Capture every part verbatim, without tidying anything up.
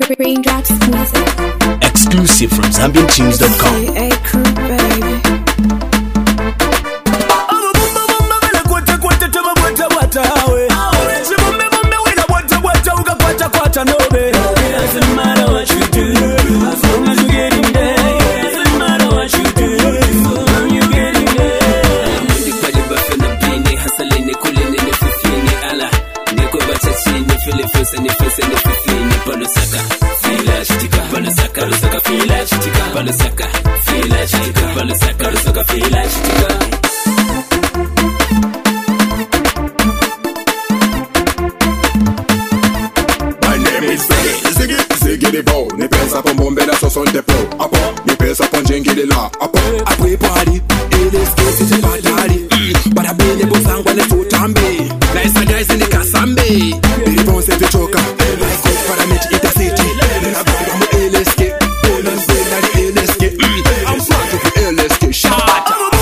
Raindrops Music. Exclusive from Zambian Tunes dot com. A crew, baby. Ni pensa på bombela så sånt det på apo ni pensa på jengile la apo apo party it is case to party para bele bosangwa ne futambe nice guys in the kasambe they don't say the choka like go para meet intercity na bamba mo L S K Poland say na L S K I'm front of the L S K shot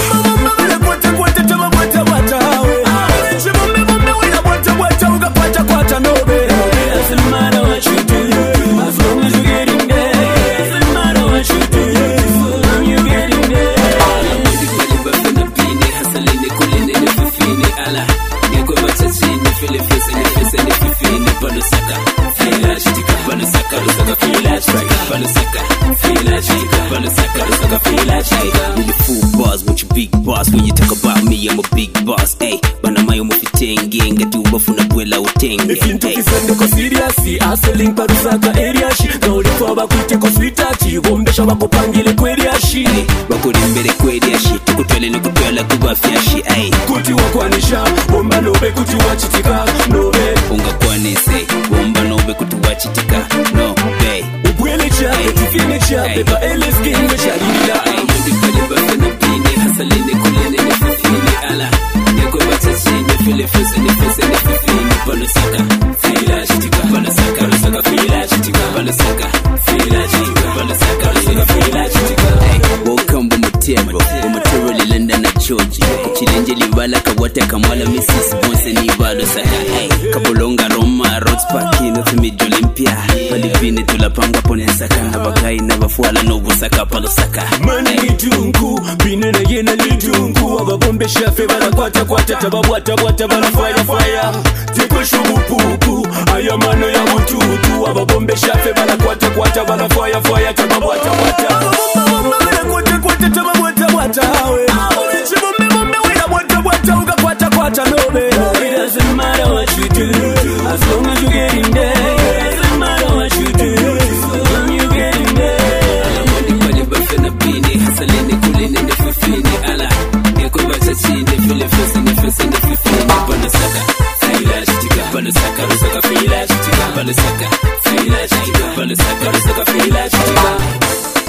when you talk about me, I'm a big boss, ayy. Bana mayo mufitenge, ngatuba funa bwela utenge. If you take it ko serious, hustling parusaka area shi. Gauli kwa bakwite ko sweetati, wombesha bakupangile kweli ashi. Bakuri mbele kweli ashi, tukutwele nikutwela kubafya shi, ayy. Kuti wakwanisha, womba nobe kuti wachitika, nobe. Unga kwanise, womba nobe kuti wachitika, nobe. Ubwele chape, tifine chape, ba L S K ngesha lila, ayy. Mundi pali bafena pini, hustling kulene ne fifini ala. Yako batachini, fili fese ne fese ne fifini. Bano saka, fila chitika, bano saka, bano saka, fila chitika, bano saka, fila chitika, bano saka, bano saka, fila chitika. Welcome to Matero, Matero London na Georgia. Chilenje livala kawata kamala Missus Bonse ni bado saka. Kabulonga Roma, Roads Park, North Mid Olympia. Palivine tulapanga pone saka na bagai na bafuala nobu saka palo saka. Mani litungu, bine na yena litungu. Ababombe shafe bala kwata kwata tababwata bwata bala fire fire. Tiko shubu puku, ayamano ya mututu. Ababombe shafe bala kwata kwata bala fire fire tababwata bwata. Ababombe kwata kwata tababwata bwata hawe. Chibombe bombe wila bwata bwata uga kwata kwata nobe. It doesn't matter what you do, as long as you get in there. It doesn't matter what you do, as long as you get in there. Alamoni pali bafena pini, hasalene kulene ne fifini ala. Yako batachini, fili fese ne fese ne fifini. Bano saka, fila chitika, bano saka, bano saka, fila chitika, bano saka, fila chitika, bano saka, bano saka, fila chitika.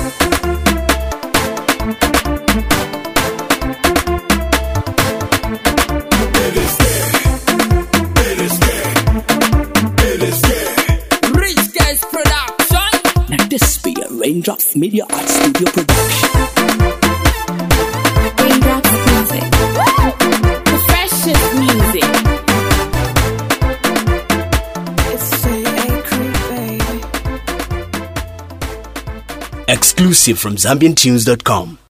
This be a Raindrops Media Art Studio production. Raindrops Music. The freshest music. It's A crew, baby. Exclusive from Zambian Tunes dot com.